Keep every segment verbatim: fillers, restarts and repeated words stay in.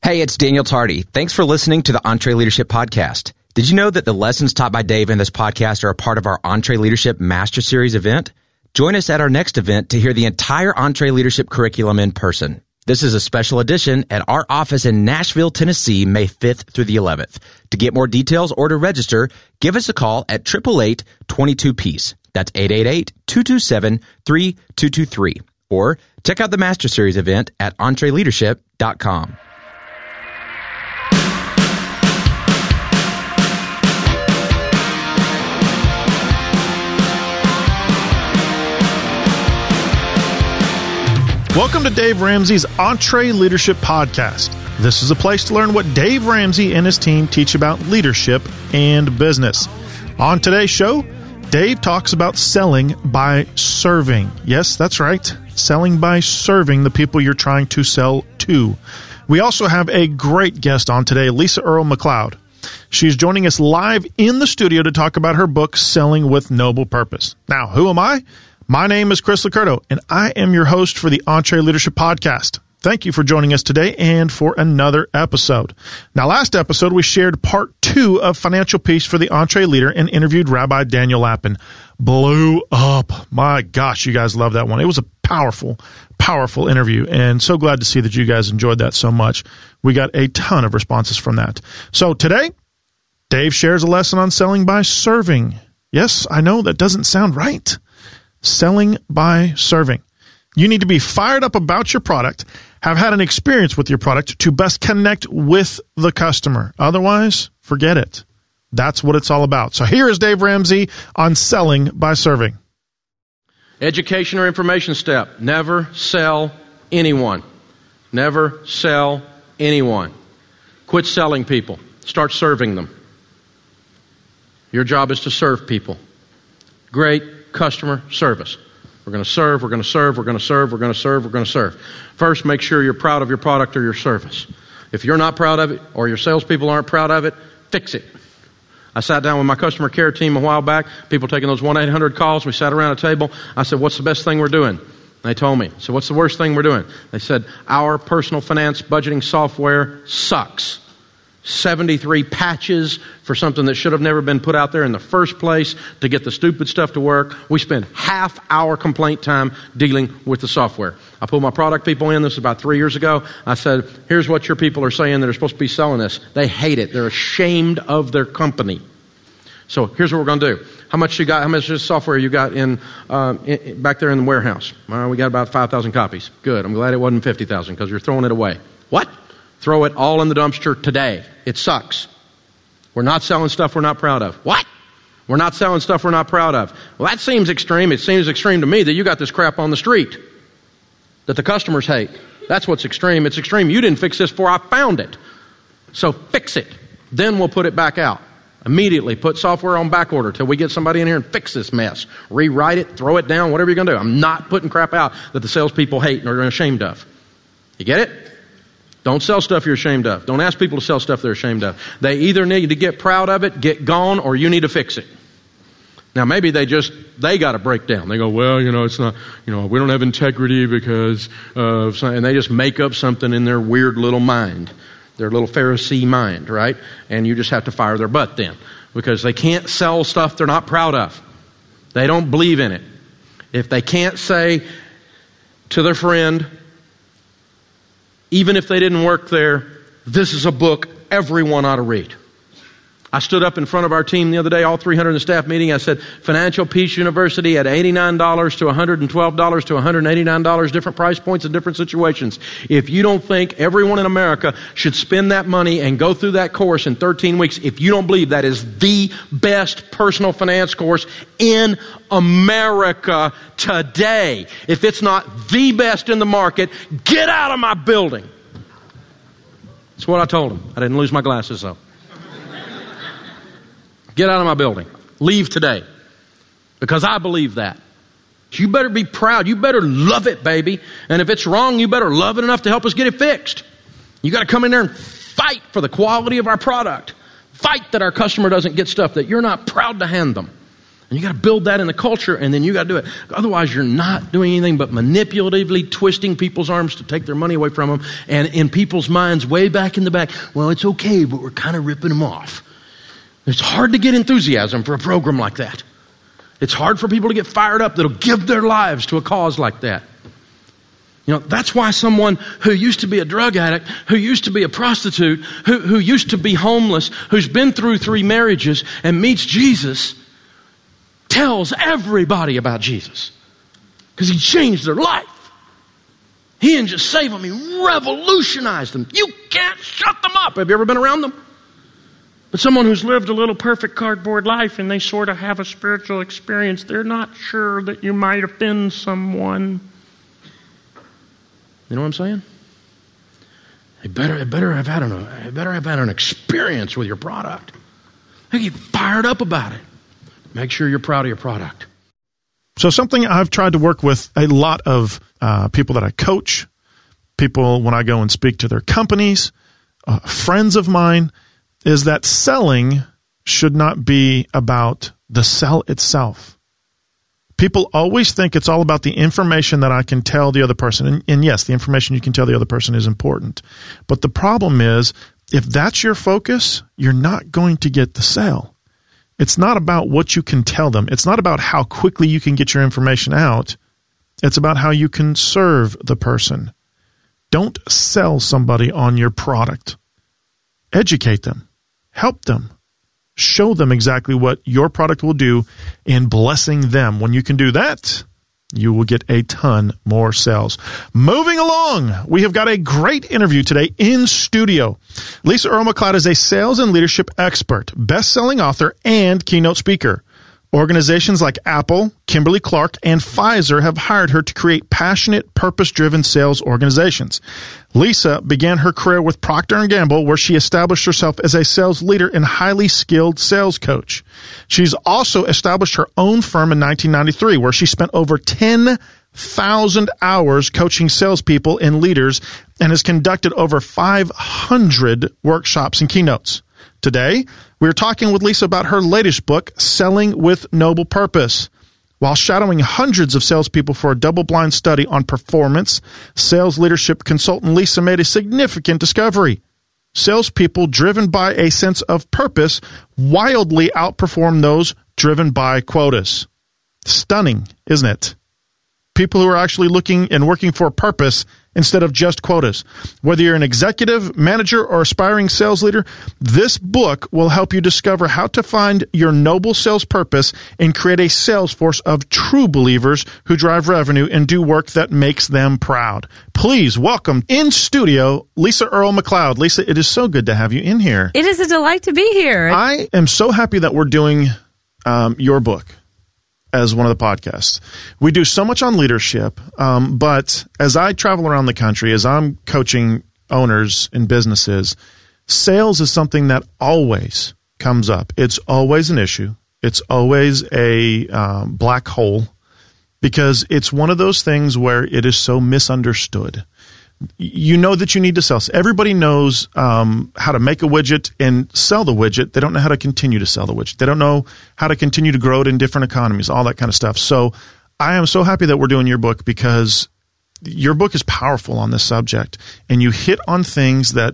Hey, it's Daniel Tardy. Thanks for listening to the EntreLeadership Podcast. Did you know that the lessons taught by Dave in this podcast are a part of our EntreLeadership Master Series event? Join us at our next event to hear the entire EntreLeadership curriculum in person. This is a special edition at our office in Nashville, Tennessee, May fifth through the eleventh. To get more details or to register, give us a call at eight eight eight, two two, peace. That's eight eight eight, two two seven, three two two three. Or check out the Master Series event at entre leadership dot com. Welcome to Dave Ramsey's EntreLeadership Podcast. This is a place to learn what Dave Ramsey and his team teach about leadership and business. On today's show, Dave talks about selling by serving. Yes, that's right. Selling by serving the people you're trying to sell to. We also have a great guest on today, Lisa Earle McLeod. She's joining us live in the studio to talk about her book, Selling with Noble Purpose. Now, who am I? My name is Chris Licurdo, and I am your host for the EntreLeadership Podcast. Thank you for joining us today and for another episode. Now, last episode, we shared part two of Financial Peace for the EntreLeader and interviewed Rabbi Daniel Lapin. Blew up. My gosh, you guys love that one. It was a powerful, powerful interview, and so glad to see that you guys enjoyed that so much. We got a ton of responses from that. So today, Dave shares a lesson on selling by serving. Yes, I know that doesn't sound right. Selling by serving. You need to be fired up about your product, have had an experience with your product to best connect with the customer. Otherwise, forget it. That's what it's all about. So here is Dave Ramsey on selling by serving. Education or information step. Never sell anyone. Never sell anyone. Quit selling people. Start serving them. Your job is to serve people. Great customer service. We're going to serve, we're going to serve, we're going to serve, we're going to serve, we're going to serve. First, make sure you're proud of your product or your service. If you're not proud of it or your salespeople aren't proud of it, fix it. I sat down with my customer care team a while back, people taking those one eight hundred calls. We sat around a table. I said, what's the best thing we're doing? They told me. So what's the worst thing we're doing? They said, our personal finance budgeting software sucks. seventy-three patches for something that should have never been put out there in the first place to get the stupid stuff to work. We spend half our complaint time dealing with the software. I pulled my product people in. This was about three years ago. I said, here's what your people are saying that are supposed to be selling this. They hate it. They're ashamed of their company. So here's what we're going to do. How much you got? How much software you got in, uh, in back there in the warehouse? Uh, we got about five thousand copies. Good. I'm glad it wasn't fifty thousand because you're throwing it away. What? Throw it all in the dumpster today. It sucks. We're not selling stuff we're not proud of. What? We're not selling stuff we're not proud of. Well, that seems extreme. It seems extreme to me that you got this crap on the street that the customers hate. That's what's extreme. It's extreme. You didn't fix this before I found it. So fix it. Then we'll put it back out. Immediately put software on back order till we get somebody in here and fix this mess. Rewrite it, throw it down, whatever you're going to do. I'm not putting crap out that the salespeople hate and are ashamed of. You get it? Don't sell stuff you're ashamed of. Don't ask people to sell stuff they're ashamed of. They either need to get proud of it, get gone, or you need to fix it. Now, maybe they just, they got a breakdown. They go, well, you know, it's not, you know, we don't have integrity because of something. And they just make up something in their weird little mind, their little Pharisee mind, right? And you just have to fire their butt then because they can't sell stuff they're not proud of. They don't believe in it. If they can't say to their friend, even if they didn't work there, this is a book everyone ought to read. I stood up in front of our team the other day, all three hundred in the staff meeting. I said, Financial Peace University at eighty-nine dollars to one hundred twelve dollars to one hundred eighty-nine dollars, different price points in different situations. If you don't think everyone in America should spend that money and go through that course in thirteen weeks, if you don't believe that is the best personal finance course in America today, if it's not the best in the market, get out of my building. That's what I told him. I didn't lose my glasses though. Get out of my building. Leave today. Because I believe that. You better be proud. You better love it, baby. And if it's wrong, you better love it enough to help us get it fixed. You got to come in there and fight for the quality of our product. Fight that our customer doesn't get stuff that you're not proud to hand them. And you got to build that in the culture, and then you got to do it. Otherwise, you're not doing anything but manipulatively twisting people's arms to take their money away from them. And in people's minds, way back in the back, well, it's okay, but we're kind of ripping them off. It's hard to get enthusiasm for a program like that. It's hard for people to get fired up that'll give their lives to a cause like that. You know, that's why someone who used to be a drug addict, who used to be a prostitute, who, who used to be homeless, who's been through three marriages and meets Jesus, tells everybody about Jesus. Because he changed their life. He didn't just save them, he revolutionized them. You can't shut them up. Have you ever been around them? But someone who's lived a little perfect cardboard life and they sort of have a spiritual experience, they're not sure that you might offend someone. You know what I'm saying? They better, they better have had an, they better have had an experience with your product. They get fired up about it. Make sure you're proud of your product. So something I've tried to work with a lot of uh, people that I coach, people when I go and speak to their companies, uh, friends of mine, is that selling should not be about the sell itself. People always think it's all about the information that I can tell the other person. And, and yes, the information you can tell the other person is important. But the problem is, if that's your focus, you're not going to get the sale. It's not about what you can tell them. It's not about how quickly you can get your information out. It's about how you can serve the person. Don't sell somebody on your product. Educate them. Help them. Show them exactly what your product will do in blessing them. When you can do that, you will get a ton more sales. Moving along, we have got a great interview today in studio. Lisa Earle McLeod is a sales and leadership expert, best-selling author, and keynote speaker. Organizations like Apple, Kimberly-Clark, and Pfizer have hired her to create passionate, purpose-driven sales organizations. Lisa began her career with Procter and Gamble, where she established herself as a sales leader and highly skilled sales coach. She's also established her own firm in nineteen ninety-three, where she spent over ten thousand hours coaching salespeople and leaders and has conducted over five hundred workshops and keynotes. Today, we're talking with Lisa about her latest book, Selling with Noble Purpose. While shadowing hundreds of salespeople for a double-blind study on performance, sales leadership consultant Lisa made a significant discovery. Salespeople driven by a sense of purpose wildly outperform those driven by quotas. Stunning, isn't it? People who are actually looking and working for a purpose instead of just quotas. Whether you're an executive, manager, or aspiring sales leader, this book will help you discover how to find your noble sales purpose and create a sales force of true believers who drive revenue and do work that makes them proud. Please welcome in studio, Lisa Earle McLeod. Lisa, it is so good to have you in here. It is a delight to be here. I am so happy that we're doing um, your book as one of the podcasts. We do so much on leadership, um, but as I travel around the country, as I'm coaching owners and businesses, sales is something that always comes up. It's always an issue. It's always a um, black hole because it's one of those things where it is so misunderstood. You know that you need to sell. Everybody knows um, how to make a widget and sell the widget. They don't know how to continue to sell the widget. They don't know how to continue to grow it in different economies, all that kind of stuff. So I am so happy that we're doing your book because your book is powerful on this subject, and you hit on things that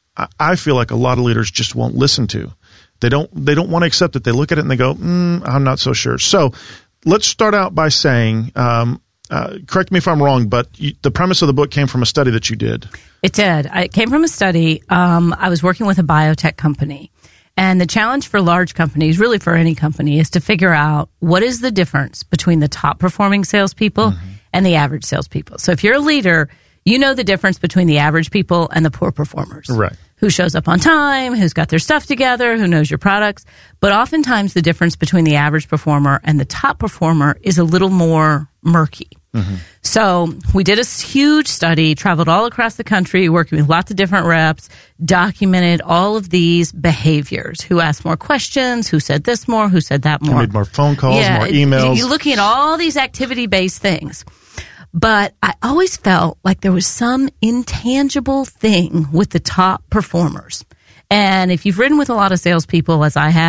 I feel like a lot of leaders just won't listen to. They don't. They don't want to accept it. They look at it and they go, mm, "I'm not so sure." So let's start out by saying. Um, Uh, correct me if I'm wrong, but you, the premise of the book came from a study that you did. It did. It came from a study. Um, I was working with a biotech company. And the challenge for large companies, really for any company, is to figure out what is the difference between the top performing salespeople mm-hmm. and the average salespeople. So if you're a leader, you know the difference between the average people and the poor performers. Right. Who shows up on time, who's got their stuff together, who knows your products. But oftentimes the difference between the average performer and the top performer is a little more murky. Mm-hmm. So we did a huge study, traveled all across the country, working with lots of different reps, documented all of these behaviors. Who asked more questions, who said this more, who said that more. Who made more phone calls, yeah, more emails. You're looking at all these activity-based things. But I always felt like there was some intangible thing with the top performers. And if you've ridden with a lot of salespeople, as I have,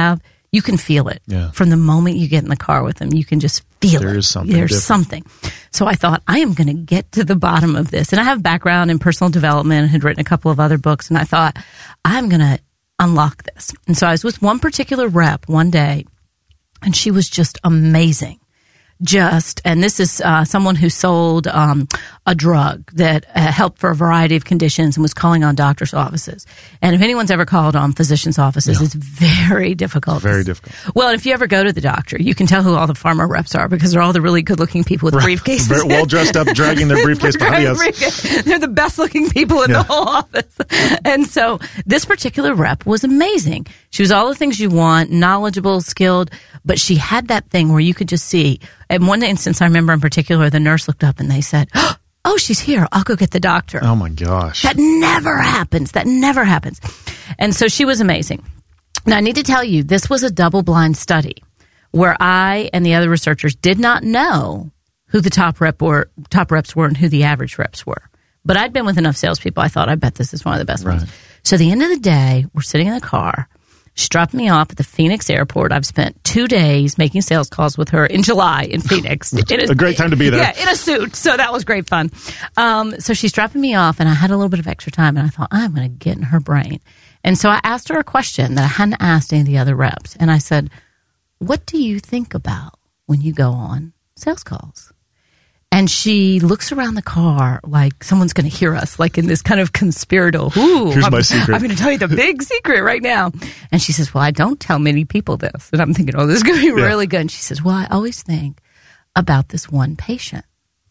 You can feel it. Yeah. From the moment you get in the car with them, you can just feel there it. There is something There's different. something. So I thought, I am going to get to the bottom of this. And I have background in personal development and had written a couple of other books. And I thought, I'm going to unlock this. And so I was with one particular rep one day, and she was just amazing. Just, and this is uh, someone who sold um, a drug that uh, helped for a variety of conditions and was calling on doctors' offices. And if anyone's ever called on physicians' offices, yeah. it's very difficult. Very difficult. Well, if you ever go to the doctor, you can tell who all the pharma reps are because they're all the really good-looking people with right. briefcases. Very well dressed up, dragging their briefcase behind us. They're the best-looking people in yeah. the whole office. And so this particular rep was amazing. She was all the things you want, knowledgeable, skilled, but she had that thing where you could just see. In one instance, I remember in particular, the nurse looked up and they said, oh, she's here. I'll go get the doctor. Oh, my gosh. That never happens. That never happens. And so she was amazing. Now, I need to tell you, this was a double-blind study where I and the other researchers did not know who the top rep were, top reps were and who the average reps were. But I'd been with enough salespeople, I thought, I bet this is one of the best right. ones. So at the end of the day, we're sitting in the car. She dropped me off at the Phoenix airport. I've spent two days making sales calls with her in July in Phoenix. in a, a great time to be there. Yeah, in a suit. So that was great fun. Um, so she's dropping me off, and I had a little bit of extra time, and I thought, I'm going to get in her brain. And so I asked her a question that I hadn't asked any of the other reps. And I said, what do you think about when you go on sales calls? And she looks around the car like someone's going to hear us, like in this kind of conspiratorial. Ooh, here's I'm, my secret. I'm going to tell you the big secret right now. And she says, well, I don't tell many people this. And I'm thinking, oh, this is going to be yeah. really good. And she says, well, I always think about this one patient.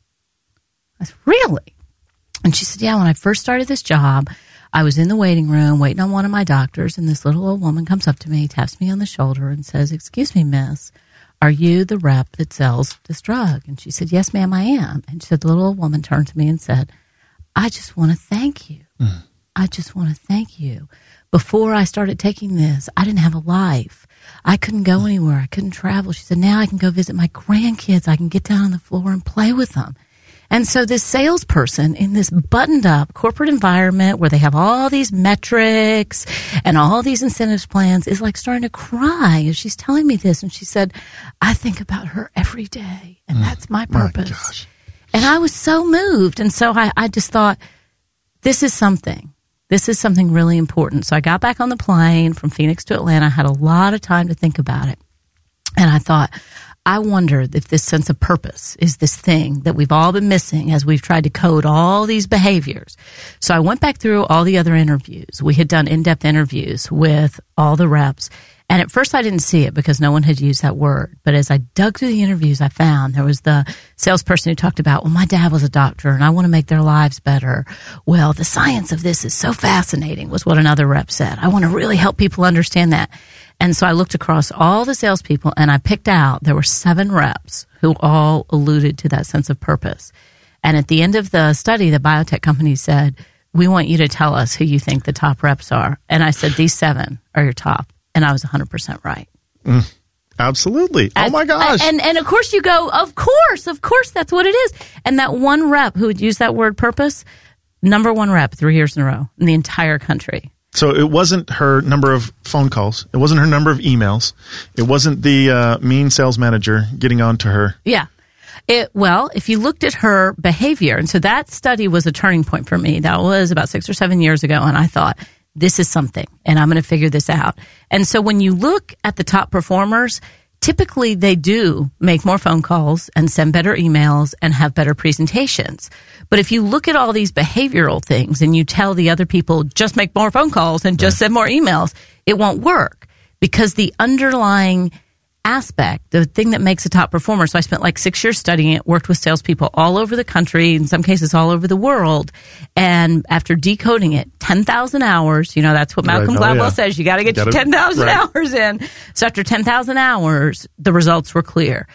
I said, really? And she said, yeah, when I first started this job, I was in the waiting room waiting on one of my doctors, and this little old woman comes up to me, taps me on the shoulder, and says, excuse me, miss, are you the rep that sells this drug? And she said, yes, ma'am, I am. And she said, the little old woman turned to me and said, I just want to thank you. Mm. I just want to thank you. Before I started taking this, I didn't have a life. I couldn't go anywhere. I couldn't travel. She said, now I can go visit my grandkids. I can get down on the floor and play with them. And so this salesperson in this buttoned up corporate environment where they have all these metrics and all these incentives plans is like starting to cry as she's telling me this. And she said, I think about her every day, and mm, that's my purpose. My gosh. And I was so moved. And so I, I just thought, this is something. This is something really important. So I got back on the plane from Phoenix to Atlanta. I had a lot of time to think about it. And I thought, I wonder if this sense of purpose is this thing that we've all been missing as we've tried to code all these behaviors. So I went back through all the other interviews. We had done in-depth interviews with all the reps. And at first I didn't see it because no one had used that word. But as I dug through the interviews, I found there was the salesperson who talked about, well, my dad was a doctor and I want to make their lives better. Well, the science of this is so fascinating, was what another rep said. I want to really help people understand that. And so I looked across all the salespeople and I picked out, there were seven reps who all alluded to that sense of purpose. And at the end of the study, the biotech company said, we want you to tell us who you think the top reps are. And I said, these seven are your top. And I was one hundred percent right. Mm, absolutely. As, oh, my gosh. And, and of course you go, of course, of course, that's what it is. And that one rep who would use that word purpose, number one rep three years in a row in the entire country. So it wasn't her number of phone calls. It wasn't her number of emails. It wasn't the uh, mean sales manager getting on to her. Yeah. It, well, if you looked at her behavior, and so that study was a turning point for me. That was about six or seven years ago, and I thought, this is something, and I'm going to figure this out. And so when you look at the top performers, typically they do make more phone calls and send better emails and have better presentations. But if you look at all these behavioral things and you tell the other people, just make more phone calls and just send more emails, it won't work because the underlying aspect, the thing that makes a top performer. So I spent like six years studying it, worked with salespeople all over the country, in some cases all over the world. And after decoding it, ten thousand hours, you know, that's what Malcolm right. oh, Gladwell yeah. says, you got to get your ten thousand right. hours in. So after ten thousand hours, the results were clear.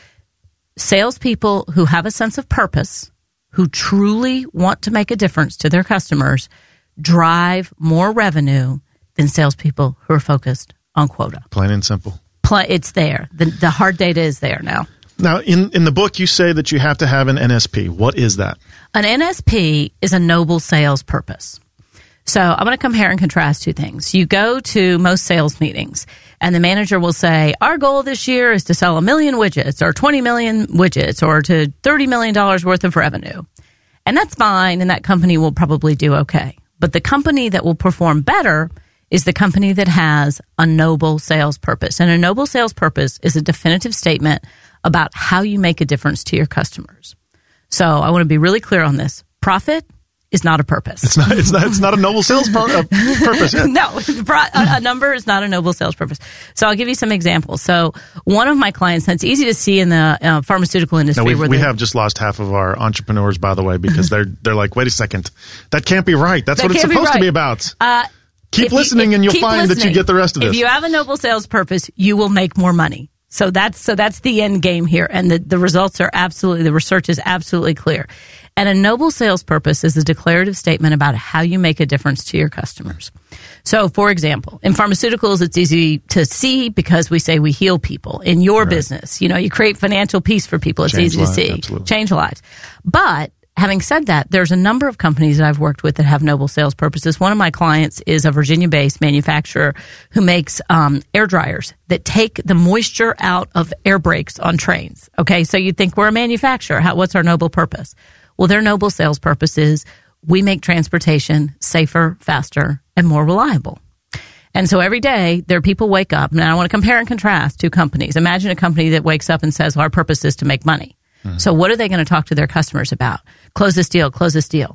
Salespeople who have a sense of purpose, who truly want to make a difference to their customers, drive more revenue than salespeople who are focused on quota. Plain and simple. It's there. The, the hard data is there now. Now, in, in the book, you say that you have to have an N S P. What is that? An N S P is a noble sales purpose. So I'm going to compare and contrast two things. You go to most sales meetings and the manager will say, our goal this year is to sell a million widgets or twenty million widgets or to thirty million dollars worth of revenue. And that's fine. And that company will probably do okay. But the company that will perform better is the company that has a noble sales purpose. And a noble sales purpose is a definitive statement about how you make a difference to your customers. So I want to be really clear on this. Profit is not a purpose. It's not. It's not. It's not a noble sales pur- uh, purpose. No, a, a number is not a noble sales purpose. So I'll give you some examples. So one of my clients, and it's easy to see in the uh, pharmaceutical industry. No, where we have just lost half of our entrepreneurs, by the way, because they're they're like, wait a second, that can't be right. That's that what it's supposed right. to be about. Uh, keep listening, you, and you'll find listening. that you get the rest of this. If you have a noble sales purpose, you will make more money. So that's so that's the end game here, and the, the results are absolutely, the research is absolutely clear. And a noble sales purpose is a declarative statement about how you make a difference to your customers. So, for example, in pharmaceuticals, it's easy to see because we say we heal people. In your right. business, you know, you create financial peace for people. It's Change easy lives, to see. absolutely. Change lives. But having said that, there's a number of companies that I've worked with that have noble sales purposes. One of my clients is a Virginia-based manufacturer who makes um, air dryers that take the moisture out of air brakes on trains. Okay, so you think we're a manufacturer. How, what's our noble purpose? Well, their noble sales purpose is we make transportation safer, faster, and more reliable. And so every day, their people wake up. Now, I want to compare and contrast two companies. Imagine a company that wakes up and says, well, our purpose is to make money. Mm-hmm. So what are they going to talk to their customers about? Close this deal, close this deal.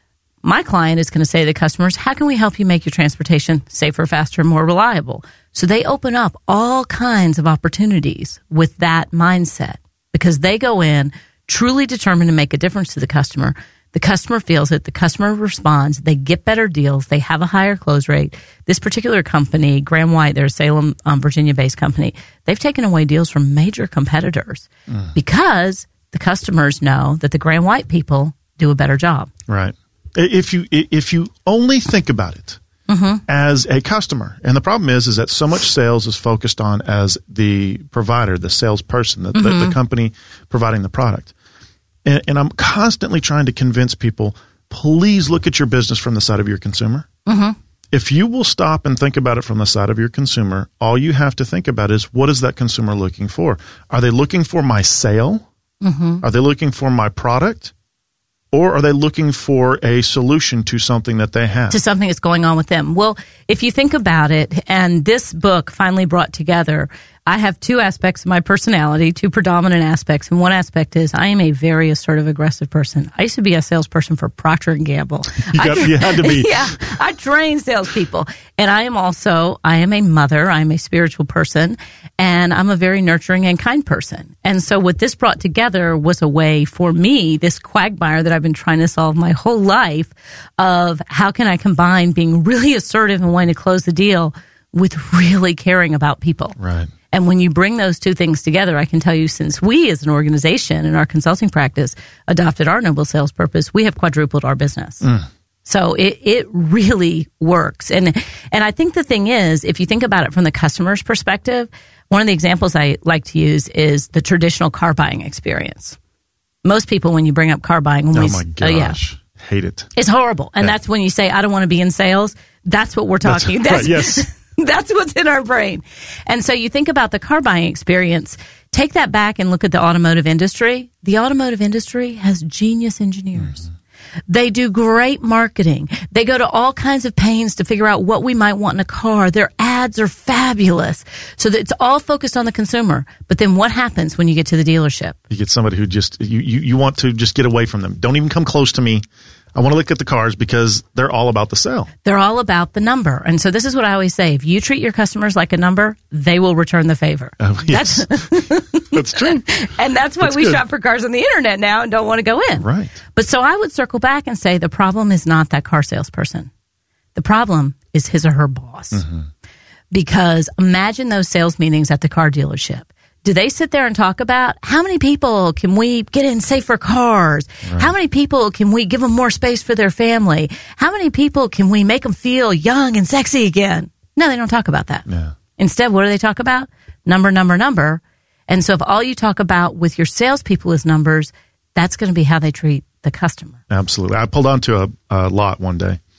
My client is going to say to the customers, how can we help you make your transportation safer, faster, and more reliable? So they open up all kinds of opportunities with that mindset because they go in truly determined to make a difference to the customer. The customer feels it. The customer responds. They get better deals. They have a higher close rate. This particular company, Graham White, they're a Salem, um, Virginia-based company. They've taken away deals from major competitors mm. because the customers know that the Graham White people do a better job. Right. If you if you only think about it mm-hmm. as a customer, and the problem is is that so much sales is focused on as the provider, the salesperson, the, mm-hmm. the, the company providing the product. And, and I'm constantly trying to convince people, please look at your business from the side of your consumer. Mm-hmm. If you will stop and think about it from the side of your consumer, all you have to think about is, what is that consumer looking for? Are they looking for my sale? Mm-hmm. Are they looking for my product? Or are they looking for a solution to something that they have? To something that's going on with them. Well, if you think about it, and this book finally brought together, I have two aspects of my personality, two predominant aspects. And one aspect is I am a very assertive, aggressive person. I used to be a salesperson for Procter and Gamble. you, got, I, you had to be. Yeah, I train salespeople. And I am also, I am a mother. I'm a spiritual person. And I'm a very nurturing and kind person. And so what this brought together was a way for me, this quagmire that I've been trying to solve my whole life, of how can I combine being really assertive and wanting to close the deal with really caring about people. Right. And when you bring those two things together, I can tell you, since we as an organization in our consulting practice adopted our noble sales purpose, we have quadrupled our business. Mm. So it, it really works. And, and I think the thing is, if you think about it from the customer's perspective, one of the examples I like to use is the traditional car buying experience. Most people, when you bring up car buying, when oh we, my gosh, uh, yeah, hate it. It's horrible. And yeah. that's when you say, I don't want to be in sales. That's what we're talking. That's, that's right, yes. That's what's in our brain. And so you think about the car buying experience, take that back and look at the automotive industry. The automotive industry has genius engineers. Mm-hmm. They do great marketing. They go to all kinds of pains to figure out what we might want in a car. Their ads are fabulous. So that it's all focused on the consumer. But then what happens when you get to the dealership? You get somebody who just, you, you, you want to just get away from them. Don't even come close to me. I want to look at the cars because they're all about the sale. They're all about the number. And so this is what I always say. If you treat your customers like a number, they will return the favor. Oh, yes. That's, that's true. And that's why that's we good. shop for cars on the internet now and don't want to go in. Right. But so I would circle back and say the problem is not that car salesperson. The problem is his or her boss. Mm-hmm. Because imagine those sales meetings at the car dealership. Do they sit there and talk about how many people can we get in safer cars? Right. How many people can we give them more space for their family? How many people can we make them feel young and sexy again? No, they don't talk about that. Yeah. Instead, what do they talk about? Number, number, number. And so if all you talk about with your salespeople is numbers, that's going to be how they treat the customer. Absolutely. I pulled onto a, a lot one day.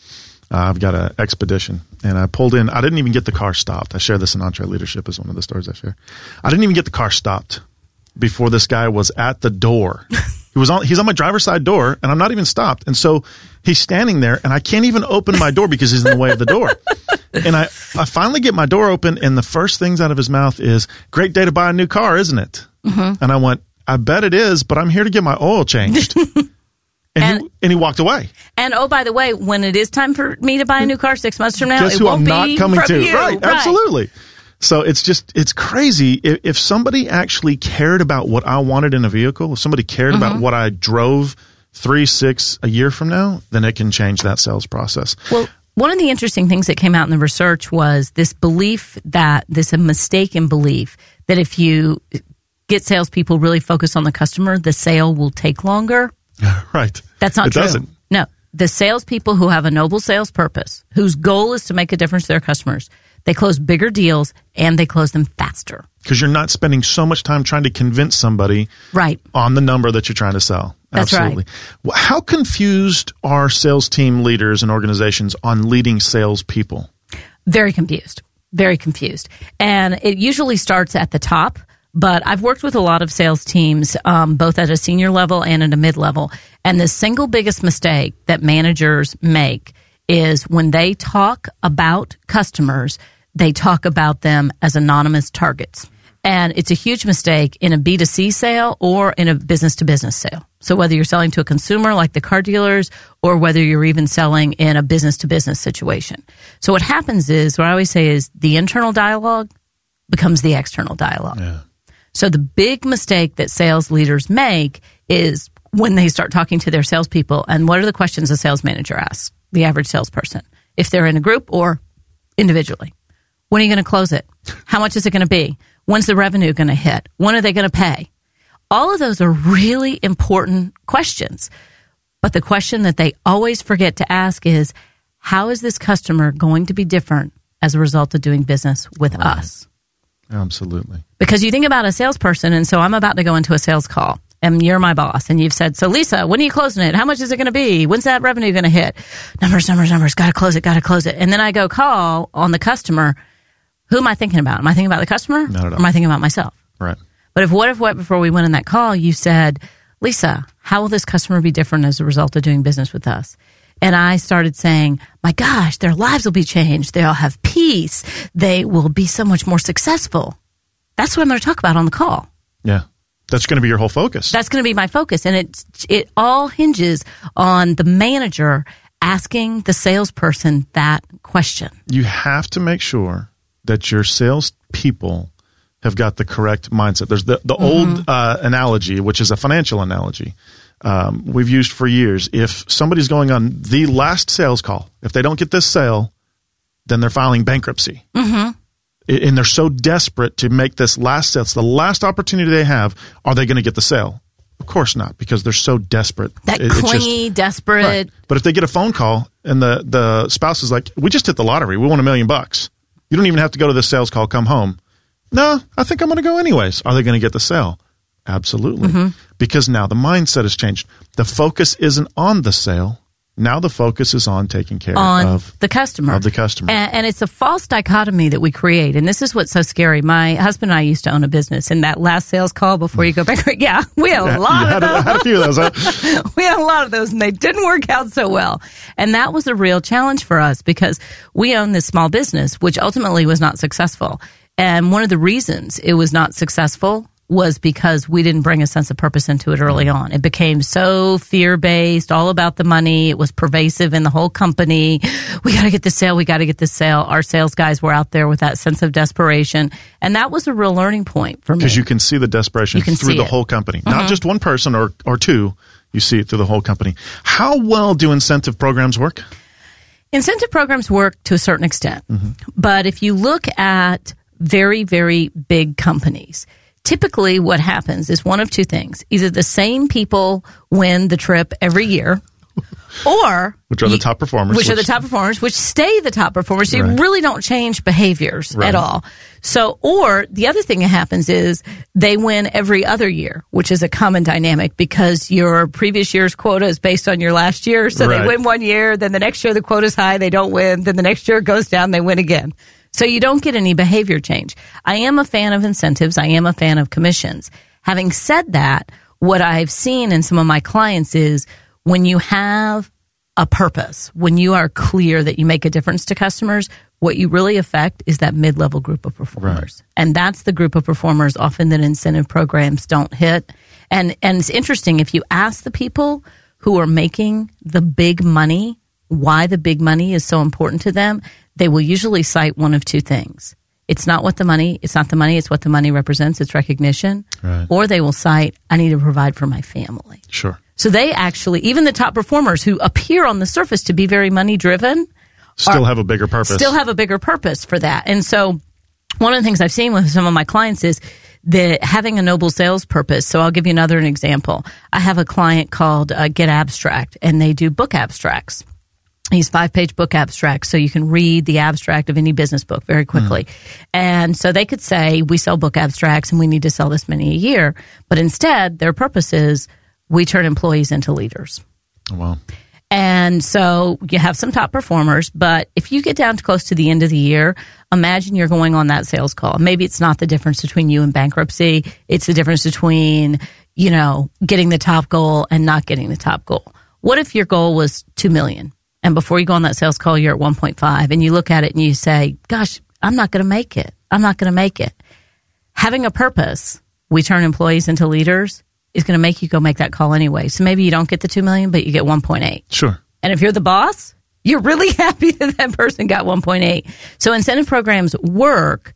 Uh, I've got an Expedition, and I pulled in. I didn't even get the car stopped. I share this in EntreLeadership as one of the stories I share. I didn't even get the car stopped before this guy was at the door. He was on. He's on my driver's side door, and I'm not even stopped. And so he's standing there, and I can't even open my door because he's in the way of the door. And I, I finally get my door open, and the first things out of his mouth is, "Great day to buy a new car, isn't it?" Mm-hmm. And I went, "I bet it is, but I'm here to get my oil changed." And, and, he, and he walked away. And oh, by the way, when it is time for me to buy a new car six months from now, guess it who won't I'm be not coming from to. you. Right, right, absolutely. So it's just, it's crazy. If, if somebody actually cared about what I wanted in a vehicle, if somebody cared mm-hmm. about what I drove three, six, a year from now, then it can change that sales process. Well, one of the interesting things that came out in the research was this belief that, this a mistaken belief that if you get salespeople really focused on the customer, the sale will take longer. Right. That's not it true. Doesn't. No. The salespeople who have a noble sales purpose, whose goal is to make a difference to their customers, they close bigger deals and they close them faster. Because you're not spending so much time trying to convince somebody right. on the number that you're trying to sell. That's Absolutely. right. How confused are sales team leaders and organizations on leading salespeople? Very confused. Very confused. And it usually starts at the top. But I've worked with a lot of sales teams, um, both at a senior level and at a mid-level. And the single biggest mistake that managers make is when they talk about customers, they talk about them as anonymous targets. And it's a huge mistake in a B two C sale or in a business-to-business sale. So whether you're selling to a consumer like the car dealers or whether you're even selling in a business-to-business situation. So what happens is, what I always say is the internal dialogue becomes the external dialogue. Yeah. So the big mistake that sales leaders make is when they start talking to their salespeople, and what are the questions a sales manager asks the average salesperson, if they're in a group or individually? When are you going to close it? How much is it going to be? When's the revenue going to hit? When are they going to pay? All of those are really important questions. But the question that they always forget to ask is, how is this customer going to be different as a result of doing business with right. us? Absolutely. Because you think about a salesperson, and so I'm about to go into a sales call, and you're my boss, and you've said, "So Lisa, when are you closing it? How much is it going to be? When's that revenue going to hit? Numbers, numbers, numbers. Got to close it. Got to close it." And then I go call on the customer. Who am I thinking about? Am I thinking about the customer? Not at all. Or am I thinking about myself? Right. But if what if what before we went in that call, you said, "Lisa, how will this customer be different as a result of doing business with us?" And I started saying, "My gosh, their lives will be changed. They'll have peace. They will be so much more successful." That's what I'm going to talk about on the call. Yeah. That's going to be your whole focus. That's going to be my focus. And it, it all hinges on the manager asking the salesperson that question. You have to make sure that your salespeople have got the correct mindset. There's the, the mm-hmm. old uh, analogy, which is a financial analogy um, we've used for years. If somebody's going on the last sales call, if they don't get this sale, then they're filing bankruptcy. Mm-hmm. And they're so desperate to make this last sale. It's the last opportunity they have. Are they going to get the sale? Of course not, because they're so desperate. That it, clingy, just, desperate. Right. But if they get a phone call and the, the spouse is like, "We just hit the lottery. We won a million bucks. You don't even have to go to this sales call. Come home." "No, I think I'm going to go anyways." Are they going to get the sale? Absolutely. Mm-hmm. Because now the mindset has changed. The focus isn't on the sale. Now the focus is on taking care on of the customer. Of the customer. And, and it's a false dichotomy that we create. And this is what's so scary. My husband and I used to own a business. And that last sales call before you go back, yeah, we had a lot yeah, of those. I had a few of those. Huh? We had a lot of those, and they didn't work out so well. And that was a real challenge for us because we owned this small business, which ultimately was not successful. And one of the reasons it was not successful was because we didn't bring a sense of purpose into it early on. It became so fear-based, all about the money. It was pervasive in the whole company. We got to get this sale. We got to get this sale. Our sales guys were out there with that sense of desperation. And that was a real learning point for me. Because you can see the desperation through the it. whole company. Mm-hmm. Not just one person or, or two. You see it through the whole company. How well do incentive programs work? Incentive programs work to a certain extent. Mm-hmm. But if you look at very, very big companies, typically what happens is one of two things. Either the same people win the trip every year, Or which are the top performers. Which, which are the top performers, which stay the top performers. So right. you really don't change behaviors right. at all. So, or the other thing that happens is they win every other year, which is a common dynamic because your previous year's quota is based on your last year. So right. they win one year, then the next year the quota's high, they don't win. Then the next year it goes down, they win again. So you don't get any behavior change. I am a fan of incentives. I am a fan of commissions. Having said that, what I've seen in some of my clients is when you have a purpose, when you are clear that you make a difference to customers, what you really affect is that mid-level group of performers. Right. And that's the group of performers often that incentive programs don't hit. And and it's interesting, if you ask the people who are making the big money, why the big money is so important to them, they will usually cite one of two things. It's not what the money, it's not the money, it's what the money represents, it's recognition. Right. Or they will cite, I need to provide for my family. Sure. So they actually, even the top performers who appear on the surface to be very money driven, still have a bigger purpose. Still have a bigger purpose for that. And so one of the things I've seen with some of my clients is that having a noble sales purpose. So I'll give you another example. I have a client called uh, Get Abstract, and they do book abstracts. These five-page book abstracts, so you can read the abstract of any business book very quickly. Mm. And so they could say, we sell book abstracts and we need to sell this many a year. But instead, their purpose is we turn employees into leaders. Oh, wow. And so you have some top performers, but if you get down to close to the end of the year, imagine you're going on that sales call. Maybe it's not the difference between you and bankruptcy. It's the difference between, you know, getting the top goal and not getting the top goal. What if your goal was two million dollars? And before you go on that sales call, you're at one point five, and you look at it and you say, gosh, I'm not going to make it. I'm not going to make it. Having a purpose, we turn employees into leaders, is going to make you go make that call anyway. So maybe you don't get the two million dollars, but you get one point eight. Sure. And if you're the boss, you're really happy that that person got one point eight. So incentive programs work,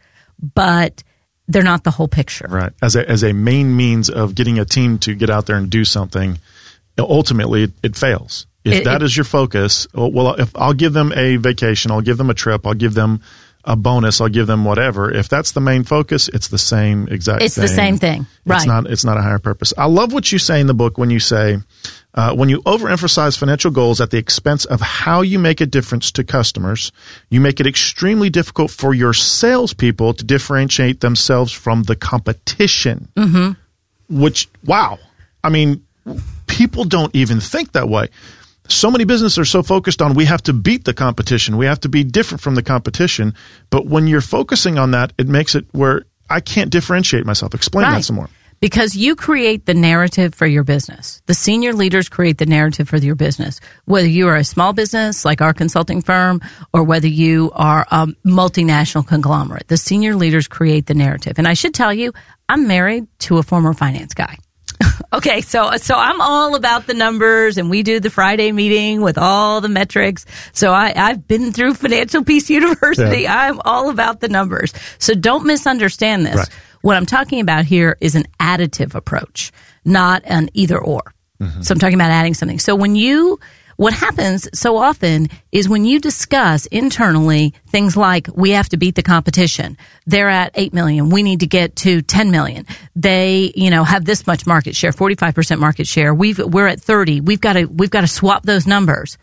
but they're not the whole picture. Right. As a, as a main means of getting a team to get out there and do something, ultimately it, it fails. If it, that it, is your focus, well, if I'll give them a vacation, I'll give them a trip, I'll give them a bonus, I'll give them whatever. If that's the main focus, it's the same exact it's thing. It's the same thing. Right. It's not, it's not a higher purpose. I love what you say in the book when you say, uh, when you overemphasize financial goals at the expense of how you make a difference to customers, you make it extremely difficult for your salespeople to differentiate themselves from the competition. Mm-hmm. Which, wow. I mean, people don't even think that way. So many businesses are so focused on we have to beat the competition. We have to be different from the competition. But when you're focusing on that, it makes it where I can't differentiate myself. Explain right. that some more. Because you create the narrative for your business. The senior leaders create the narrative for your business. Whether you are a small business like our consulting firm or whether you are a multinational conglomerate, the senior leaders create the narrative. And I should tell you, I'm married to a former finance guy. Okay, so so I'm all about the numbers, and we do the Friday meeting with all the metrics. So I, I've been through Financial Peace University. Yeah. I'm all about the numbers. So don't misunderstand this. Right. What I'm talking about here is an additive approach, not an either or. Mm-hmm. So I'm talking about adding something. So when you, what happens so often is when you discuss internally things like we have to beat the competition. They're at eight million. We need to get to ten million. They, you know, have this much market share, forty-five percent market share. We've, we're at thirty. We've got to, we've got to swap those numbers.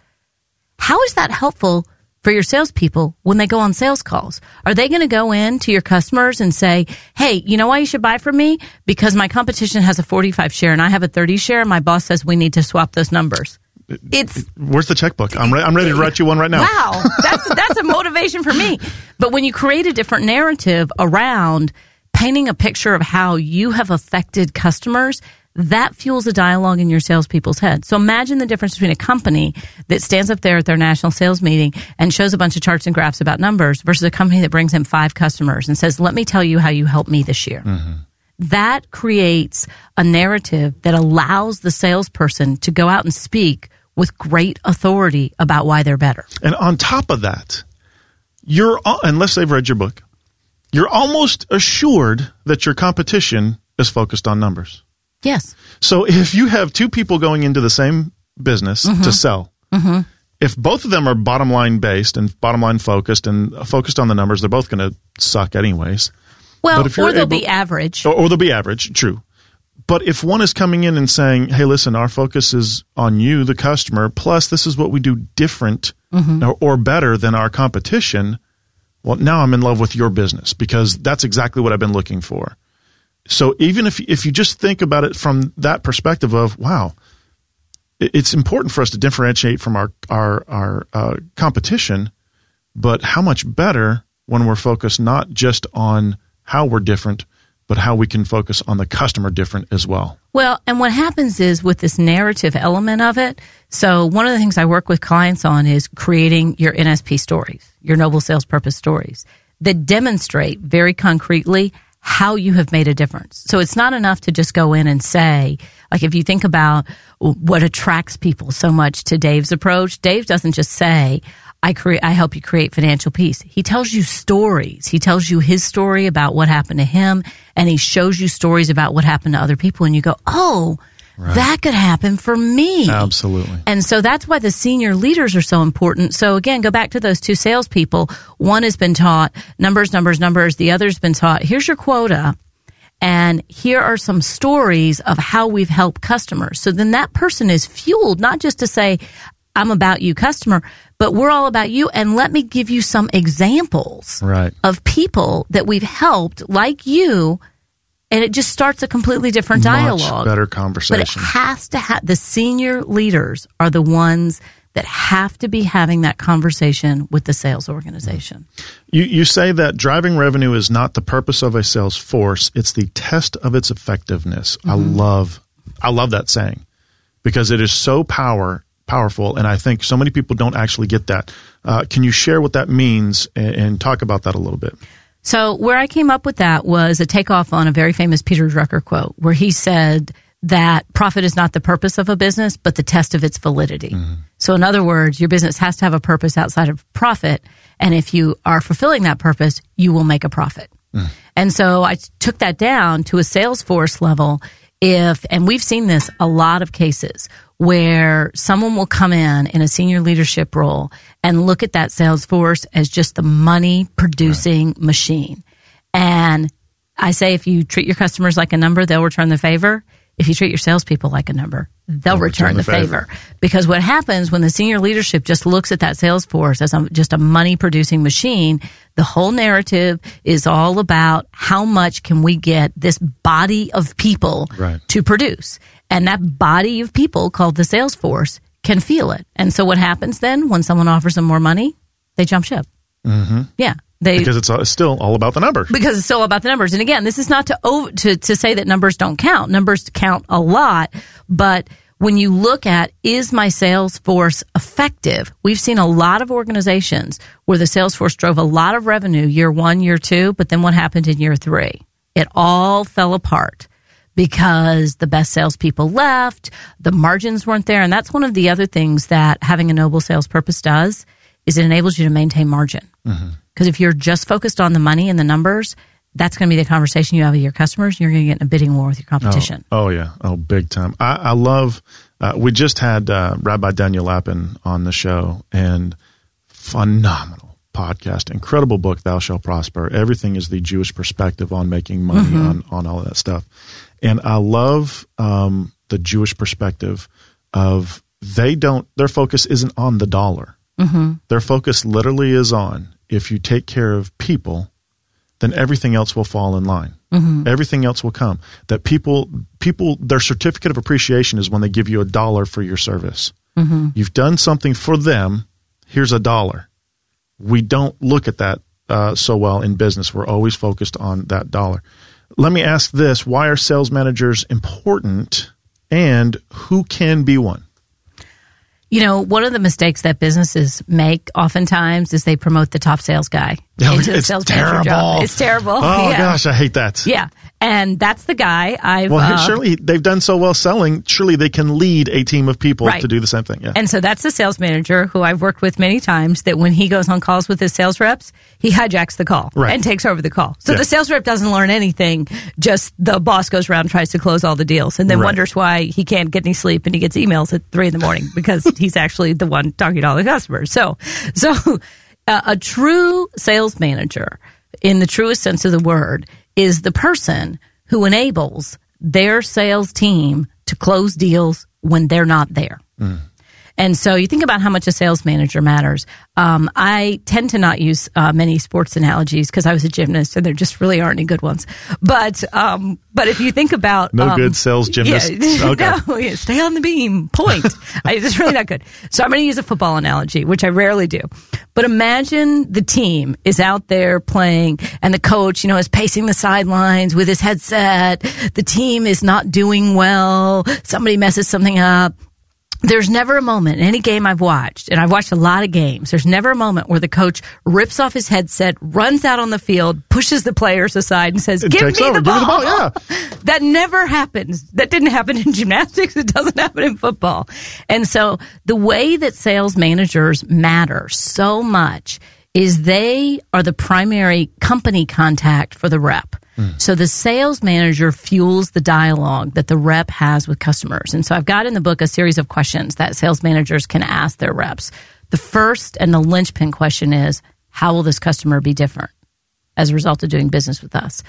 How is that helpful for your salespeople when they go on sales calls? Are they going to go in to your customers and say, hey, you know why you should buy from me? Because my competition has a forty-five share and I have a thirty share and my boss says we need to swap those numbers. It's where's the checkbook? I'm re- I'm ready to write you one right now. Wow, that's that's a motivation for me. But when you create a different narrative around painting a picture of how you have affected customers, that fuels a dialogue in your salespeople's head. So imagine the difference between a company that stands up there at their national sales meeting and shows a bunch of charts and graphs about numbers versus a company that brings in five customers and says, "Let me tell you how you helped me this year." Mm-hmm. That creates a narrative that allows the salesperson to go out and speak with great authority about why they're better. And on top of that, you're, unless they've read your book, you're almost assured that your competition is focused on numbers. Yes. So if you have two people going into the same business mm-hmm. to sell, mm-hmm. if both of them are bottom line based and bottom line focused and focused on the numbers, they're both going to suck anyways. Well, or they'll able, be average. Or, or they'll be average, true. But if one is coming in and saying, hey, listen, our focus is on you, the customer, plus this is what we do different mm-hmm. or, or better than our competition, well, now I'm in love with your business because that's exactly what I've been looking for. So even if if you just think about it from that perspective of, wow, it's important for us to differentiate from our, our, our uh, competition, but how much better when we're focused not just on how we're different, but how we can focus on the customer different as well. Well, and what happens is with this narrative element of it, so one of the things I work with clients on is creating your N S P stories, your Noble Sales Purpose stories, that demonstrate very concretely how you have made a difference. So it's not enough to just go in and say, like if you think about what attracts people so much to Dave's approach, Dave doesn't just say, I create, I help you create financial peace. He tells you stories. He tells you his story about what happened to him, and he shows you stories about what happened to other people, and you go, oh, right. That could happen for me. Absolutely. And so that's why the senior leaders are so important. So again, go back to those two salespeople. One has been taught numbers, numbers, numbers. The other's been taught, here's your quota, and here are some stories of how we've helped customers. So then that person is fueled, not just to say, I'm about you, customer, but we're all about you, and let me give you some examples right. of people that we've helped like you, and it just starts a completely different dialogue. Much better conversation. But it has to have, the senior leaders are the ones that have to be having that conversation with the sales organization. You, you say that driving revenue is not the purpose of a sales force, it's the test of its effectiveness. Mm-hmm. I love, I love that saying because it is so power powerful, and I think so many people don't actually get that. Uh, can you share what that means and, and talk about that a little bit? So where I came up with that was a takeoff on a very famous Peter Drucker quote where he said that profit is not the purpose of a business, but the test of its validity. Mm-hmm. So in other words, your business has to have a purpose outside of profit, and if you are fulfilling that purpose, you will make a profit. Mm. And so I took that down to a Salesforce level. If, and we've seen this a lot of cases where someone will come in in a senior leadership role and look at that sales force as just the money producing right. machine. And I say, if you treat your customers like a number, they'll return the favor. If you treat your salespeople like a number, they'll, they'll return, return the, the favor. favor. Because what happens when the senior leadership just looks at that sales force as a, just a money producing machine, the whole narrative is all about how much can we get this body of people right. to produce. And that body of people called the sales force can feel it. And so what happens then when someone offers them more money? They jump ship. Mm-hmm. Yeah. They, because it's, it's still all about the numbers. Because it's still about the numbers. And again, this is not to, over, to to say that numbers don't count. Numbers count a lot. But when you look at, is my sales force effective? We've seen a lot of organizations where the sales force drove a lot of revenue year one, year two, but then what happened in year three? It all fell apart because the best salespeople left, the margins weren't there. And that's one of the other things that having a Noble Sales Purpose does, is it enables you to maintain margin. Mm-hmm. Because if you're just focused on the money and the numbers, that's going to be the conversation you have with your customers. You're going to get in a bidding war with your competition. Oh, oh yeah. Oh, big time. I, I love, uh, we just had uh, Rabbi Daniel Lapin on the show, and phenomenal podcast, incredible book, Thou Shalt Prosper. Everything is the Jewish perspective on making money, mm-hmm. on, on all of that stuff. And I love um, the Jewish perspective of they don't, their focus isn't on the dollar. Mm-hmm. Their focus literally is on, if you take care of people, then everything else will fall in line. Mm-hmm. Everything else will come. That people, people, their certificate of appreciation is when they give you a dollar for your service. Mm-hmm. You've done something for them. Here's a dollar. We don't look at that uh, so well in business. We're always focused on that dollar. Let me ask this. Why are sales managers important, and who can be one? You know, one of the mistakes that businesses make oftentimes is they promote the top sales guy no, into the it's sales terrible. manager job. It's terrible. Oh, yeah. gosh, I hate that. Yeah. And that's the guy I've... Well, uh, surely they've done so well selling, surely they can lead a team of people right. to do the same thing. Yeah. And so that's the sales manager who I've worked with many times, that when he goes on calls with his sales reps, he hijacks the call right. and takes over the call. So yeah. the sales rep doesn't learn anything, just the boss goes around and tries to close all the deals, and then right. wonders why he can't get any sleep and he gets emails at three in the morning because he's actually the one talking to all the customers. So, so uh, a true sales manager, in the truest sense of the word, is the person who enables their sales team to close deals when they're not there. Mm. And so you think about how much a sales manager matters. Um, I tend to not use uh, many sports analogies because I was a gymnast and there just really aren't any good ones. But um, but if you think about... No um, good sales gymnasts? Yeah, okay. No, yeah, stay on the beam, point. I, it's really not good. So I'm going to use a football analogy, which I rarely do. But imagine the team is out there playing and the coach, you know, is pacing the sidelines with his headset. The team is not doing well. Somebody messes something up. There's never a moment in any game I've watched, and I've watched a lot of games, there's never a moment where the coach rips off his headset, runs out on the field, pushes the players aside and says, give me, over, the ball. give me the ball. Yeah. That never happens. That didn't happen in gymnastics. It doesn't happen in football. And so the way that sales managers matter so much is they are the primary company contact for the rep. So the sales manager fuels the dialogue that the rep has with customers. And so I've got in the book a series of questions that sales managers can ask their reps. The first and the linchpin question is, how will this customer be different as a result of doing business with us?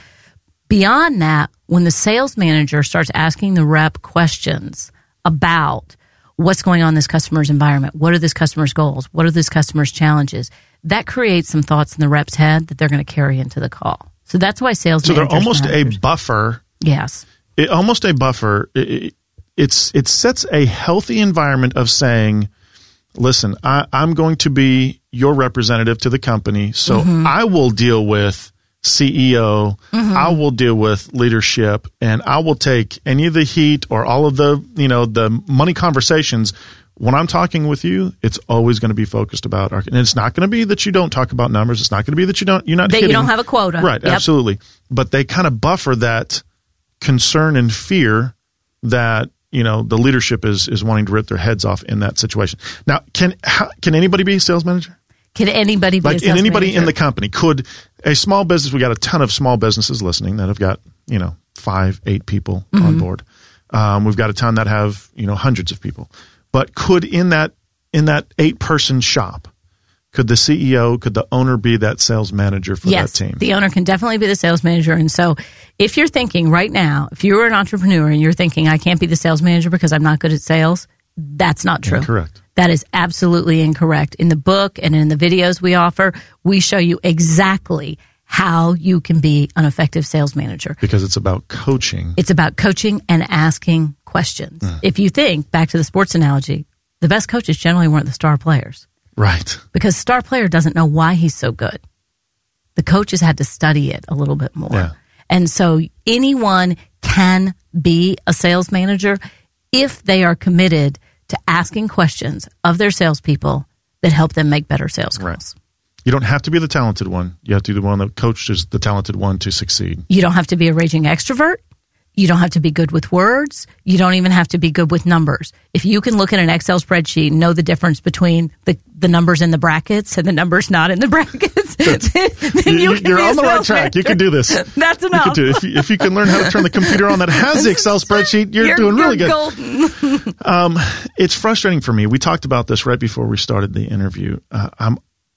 Beyond that, when the sales manager starts asking the rep questions about what's going on in this customer's environment, what are this customer's goals, what are this customer's challenges, that creates some thoughts in the rep's head that they're going to carry into the call. So that's why sales so managers they're almost matters. a buffer. Yes. It, almost a buffer. It, it's it sets a healthy environment of saying, listen, I, I'm going to be your representative to the company, so mm-hmm. I will deal with C E O, mm-hmm. I will deal with leadership, and I will take any of the heat or all of the, you know, the money conversations. When I'm talking with you, it's always going to be focused about, our, and it's not going to be that you don't talk about numbers. It's not going to be that you don't, you're not that hitting. you don't have a quota. Right, yep. Absolutely. But they kind of buffer that concern and fear that, you know, the leadership is is wanting to rip their heads off in that situation. Now, can how, can anybody be a sales manager? Can anybody be like a sales anybody manager? in the company? Could a small business? We got a ton of small businesses listening that have got, you know, five, eight people mm-hmm. on board. Um, we've got a ton that have, you know, hundreds of people. But could in that in that eight person shop, could the C E O, could the owner be that sales manager for yes, that team? The owner can definitely be the sales manager. And so if you're thinking right now, if you're an entrepreneur and you're thinking, I can't be the sales manager because I'm not good at sales, that's not true. Incorrect. That is absolutely incorrect. In the book and in the videos we offer, we show you exactly how you can be an effective sales manager. Because it's about coaching. It's about coaching and asking questions. Mm. If you think, back to the sports analogy, the best coaches generally weren't the star players. Right. Because star player doesn't know why he's so good. The coaches had to study it a little bit more. Yeah. And so anyone can be a sales manager if they are committed to asking questions of their salespeople that help them make better sales calls. Right. You don't have to be the talented one. You have to be the one that coaches the talented one to succeed. You don't have to be a raging extrovert. You don't have to be good with words. You don't even have to be good with numbers. If you can look at an Excel spreadsheet and know the difference between the, the numbers in the brackets and the numbers not in the brackets, then you, you can You're be on a the right sales track. manager. You can do this. That's enough. You can do it. If, you, if you can learn how to turn the computer on that has the Excel spreadsheet, you're, you're doing really you're good. Golden. um, it's frustrating for me. We talked about this right before we started the interview. Uh, I'm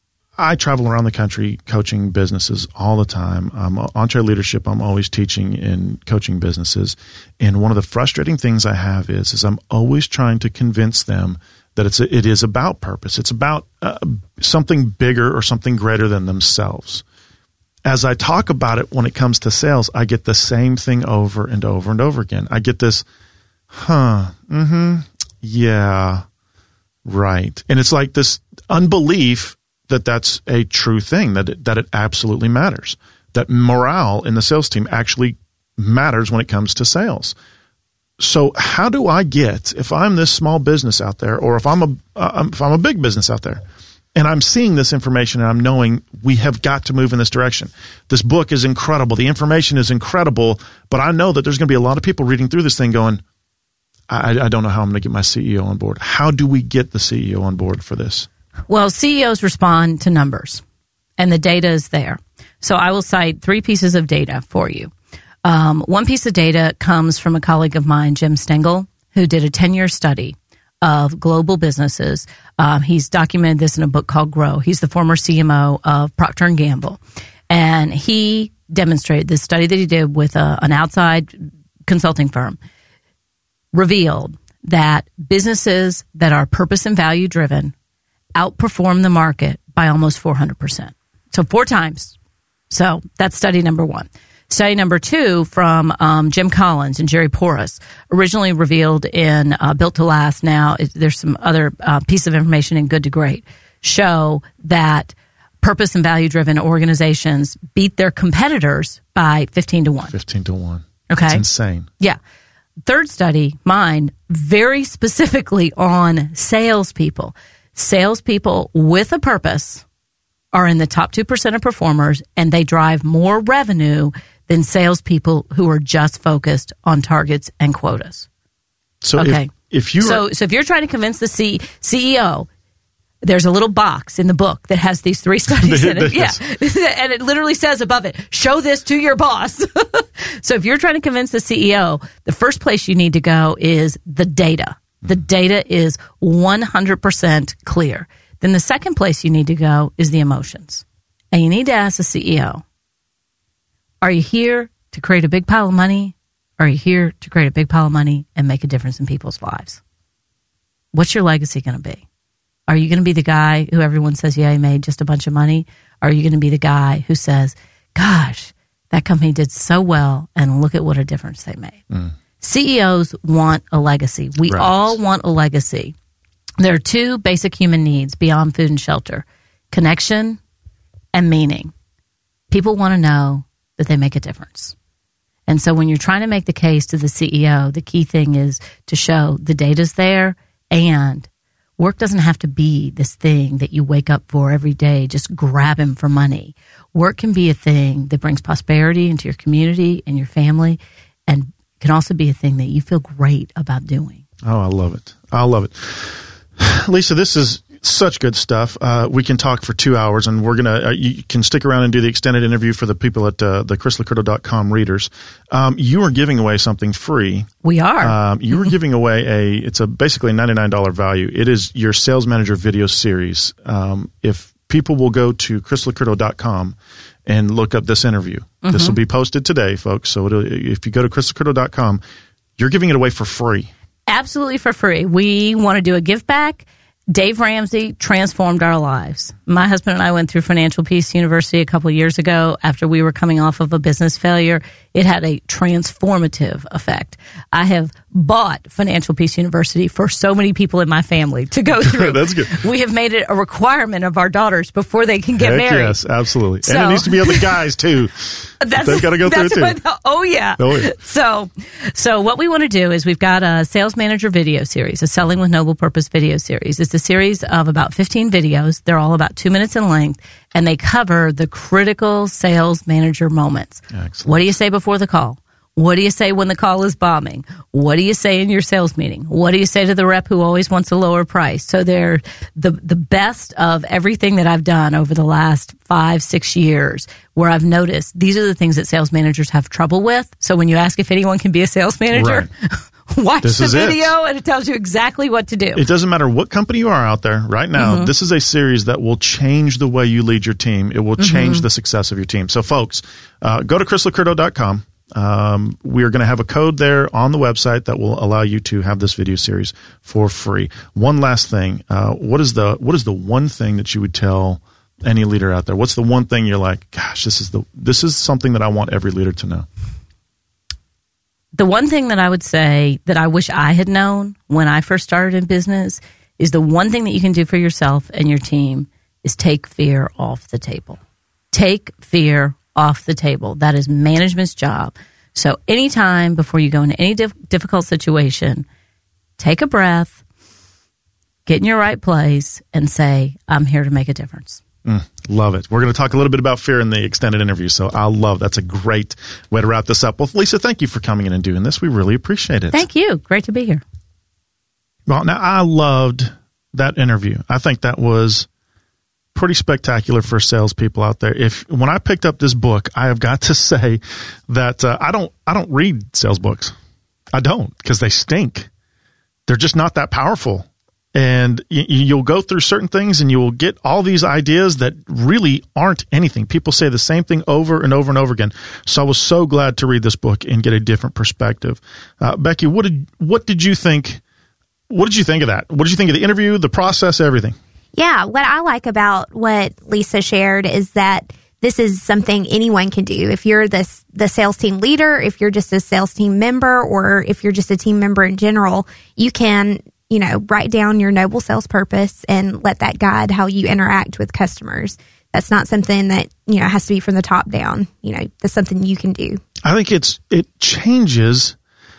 I travel around the country coaching businesses all the time. Um, EntreLeadership, I'm always teaching and coaching businesses. And one of the frustrating things I have is, is I'm always trying to convince them that it's a, it is about purpose. It's about uh, something bigger or something greater than themselves. As I talk about it when it comes to sales, I get the same thing over and over and over again. I get this, huh, mm-hmm, yeah, right. And it's like this unbelief that that's a true thing, that it, that it absolutely matters, that morale in the sales team actually matters when it comes to sales. So how do I get, if I'm this small business out there, or if I'm a uh, if I'm a big business out there, and I'm seeing this information and I'm knowing we have got to move in this direction. This book is incredible. The information is incredible, but I know that there's going to be a lot of people reading through this thing going, I, I don't know how I'm going to get my C E O on board. How do we get the C E O on board for this? Well, C E Os respond to numbers, and the data is there. So I will cite three pieces of data for you. Um, one piece of data comes from a colleague of mine, Jim Stengel, who did a ten-year study of global businesses. Um, he's documented this in a book called Grow. He's the former C M O of Procter and Gamble, and he demonstrated this study that he did with a, an outside consulting firm, revealed that businesses that are purpose and value driven outperform the market by almost four hundred percent. So four times. So that's study number one. Study number two from um, Jim Collins and Jerry Porras, originally revealed in uh, Built to Last. Now it, there's some other uh, piece of information in Good to Great, show that purpose and value driven organizations beat their competitors by fifteen to one. fifteen to one. Okay. That's insane. Yeah. Third study, mine, very specifically on salespeople. Salespeople with a purpose are in the top two percent of performers, and they drive more revenue than salespeople who are just focused on targets and quotas. So okay. if, if you so, are, so if you're trying to convince the C- CEO, there's a little box in the book that has these three studies in it. Yeah. And it literally says above it, show this to your boss. So if you're trying to convince the C E O, the first place you need to go is the data. The data is one hundred percent clear. Then the second place you need to go is the emotions. And you need to ask the C E O, are you here to create a big pile of money? Or are you here to create a big pile of money and make a difference in people's lives? What's your legacy going to be? Are you going to be the guy who everyone says, yeah, he made just a bunch of money? Or are you going to be the guy who says, gosh, that company did so well and look at what a difference they made? Mm. C E Os want a legacy. We right. all want a legacy. There are two basic human needs beyond food and shelter: connection and meaning. People want to know that they make a difference. And so when you're trying to make the case to the C E O, the key thing is to show the data's there, and work doesn't have to be this thing that you wake up for every day, just grabbing for money. Work can be a thing that brings prosperity into your community and your family, and can also be a thing that you feel great about doing. Oh, I love it. I love it. Lisa, this is such good stuff. Uh, we can talk for two hours, and we're going to, uh, you can stick around and do the extended interview for the people at uh, the chris lucurdo dot com readers. Um, you are giving away something free. We are. Um, you are giving away a, it's a basically ninety-nine dollars value. It is your Sales Manager video series. Um, if people will go to chris lucurdo dot com and look up this interview, mm-hmm. this will be posted today, folks. So it'll, if you go to chris lucurdo dot com, you're giving it away for free. Absolutely for free. We want to do a give back. Dave Ramsey transformed our lives. My husband and I went through Financial Peace University a couple of years ago after we were coming off of a business failure. It had a transformative effect. I have bought Financial Peace University for so many people in my family to go through. That's good. We have made it a requirement of our daughters before they can get Heck married. Yes, absolutely. So, and it needs to be other guys too. That's, They've got to go through it too. What, oh, yeah. Oh, yeah. So, so what we want to do is we've got a Sales Manager video series, a Selling with Noble Purpose video series. It's a series of about fifteen videos. They're all about two minutes in length, and they cover the critical sales manager moments. Excellent. What do you say before the call? What do you say when the call is bombing? What do you say in your sales meeting? What do you say to the rep who always wants a lower price? So they're the the best of everything that I've done over the last five, six years, where I've noticed these are the things that sales managers have trouble with. So when you ask if anyone can be a sales manager, right. watch this the video it. and it tells you exactly what to do. It doesn't matter what company you are out there right now. Mm-hmm. This is a series that will change the way you lead your team. It will change mm-hmm. the success of your team. So folks, uh, go to chris lucurdo dot com. Um, we are going to have a code there on the website that will allow you to have this video series for free. One last thing. Uh, what is the, what is the one thing that you would tell any leader out there? What's the one thing you're like, gosh, this is the, this is something that I want every leader to know? The one thing that I would say that I wish I had known when I first started in business is the one thing that you can do for yourself and your team is take fear off the table. Take fear off the table. That is management's job. So anytime before you go into any dif- difficult situation, take a breath, get in your right place, and say, I'm here to make a difference. Mm, love it. We're going to talk a little bit about fear in the extended interview, so I love that's a great way to wrap this up. Well, Lisa, thank you for coming in and doing this. We really appreciate it. Thank you. Great to be here. Well, now I loved that interview. I think that was pretty spectacular for salespeople out there. If when I picked up this book, I have got to say that uh, I don't I don't read sales books. I don't, because they stink. They're just not that powerful. And y- you'll go through certain things and you will get all these ideas that really aren't anything. People say the same thing over and over and over again. So I was so glad to read this book and get a different perspective. Uh, Becky, what did what did you think? What did you think of that? What did you think of the interview, the process, everything? Yeah, what I like about what Lisa shared is that this is something anyone can do. If you're the, the sales team leader, if you're just a sales team member, or if you're just a team member in general, you can, you know, write down your noble sales purpose and let that guide how you interact with customers. That's not something that, you know, has to be from the top down. You know, that's something you can do. I think it's it changes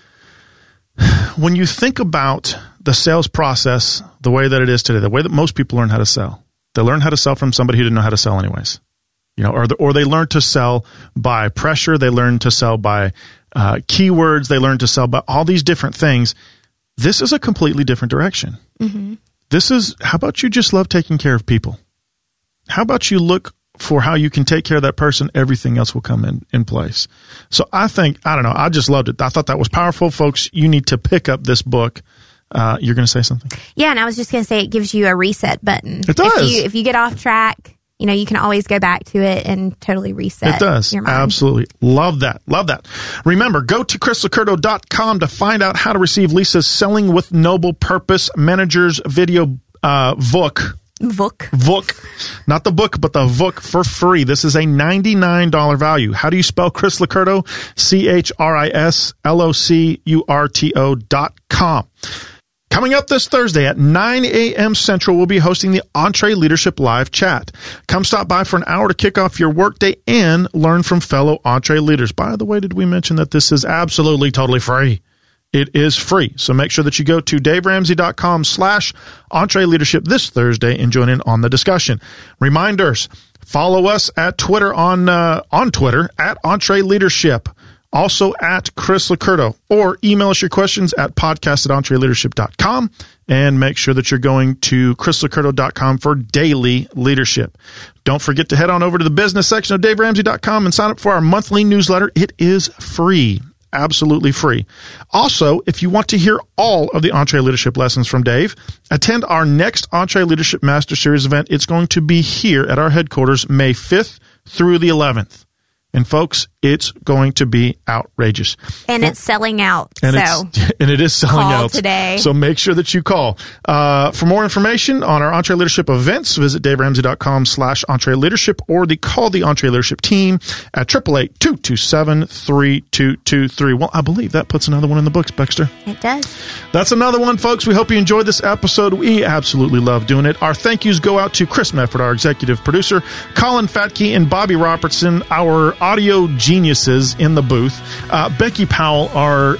when you think about the sales process the way that it is today, the way that most people learn how to sell. They learn how to sell from somebody who didn't know how to sell anyways. You know, or the, or they learn to sell by pressure. They learn to sell by uh, keywords. They learn to sell by all these different things. This is a completely different direction. Mm-hmm. This is, how about you just love taking care of people? How about you look for how you can take care of that person? Everything else will come in, in place. So I think, I don't know, I just loved it. I thought that was powerful. Folks, you need to pick up this book. Uh, you're going to say something? Yeah, and I was just going to say it gives you a reset button. It does. If you, if you get off track, you know, you can always go back to it and totally reset. It does. Your mind. Absolutely. Love that. Love that. Remember, go to chris lucurdo dot com to find out how to receive Lisa's Selling with Noble Purpose Managers video uh, book. Book. Book. Not the book, but the book for free. This is a ninety-nine dollars value. How do you spell Chris Lucurdo? C H R I S L O C U R T O dot com. Coming up this Thursday at nine a.m. Central, we'll be hosting the EntreLeadership Live Chat. Come stop by for an hour to kick off your workday and learn from fellow Entre leaders. By the way, did we mention that this is absolutely totally free? It is free. So make sure that you go to daveramsey.com slash EntreLeadership this Thursday and join in on the discussion. Reminders, follow us at Twitter on, uh, on Twitter at EntreLeadership. Also at Chris Lucurdo, or email us your questions at podcast at entreleadership dot com, and make sure that you're going to chris lucurdo dot com for daily leadership. Don't forget to head on over to the business section of dave ramsey dot com and sign up for our monthly newsletter. It is free. Absolutely free. Also, if you want to hear all of the EntreLeadership lessons from Dave, attend our next EntreLeadership Master Series event. It's going to be here at our headquarters May fifth through the eleventh. And folks, it's going to be outrageous. And it's selling out. And, so it's, and it is selling call out today. So make sure that you call. Uh, for more information on our EntreLeadership events, visit daveramsey.com slash EntreLeadership or the call the EntreLeadership team at eight eight eight, two two seven, three two two three. Well, I believe that puts another one in the books, Baxter. It does. That's another one, folks. We hope you enjoyed this episode. We absolutely love doing it. Our thank yous go out to Chris Mefford, our executive producer, Colin Fatke and Bobby Robertson, our audio geniuses in the booth. Uh, Becky Powell, our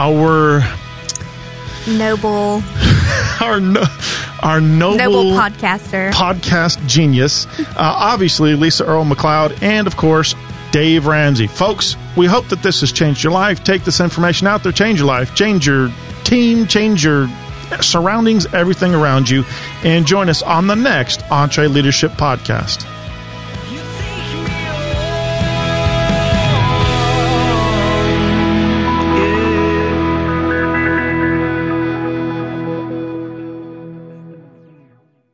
our noble, our no, our noble, noble podcaster, podcast genius. Uh, obviously, Lisa Earl McLeod, and of course, Dave Ramsey. Folks, we hope that this has changed your life. Take this information out there, change your life, change your team, change your surroundings, everything around you, and join us on the next EntreLeadership podcast.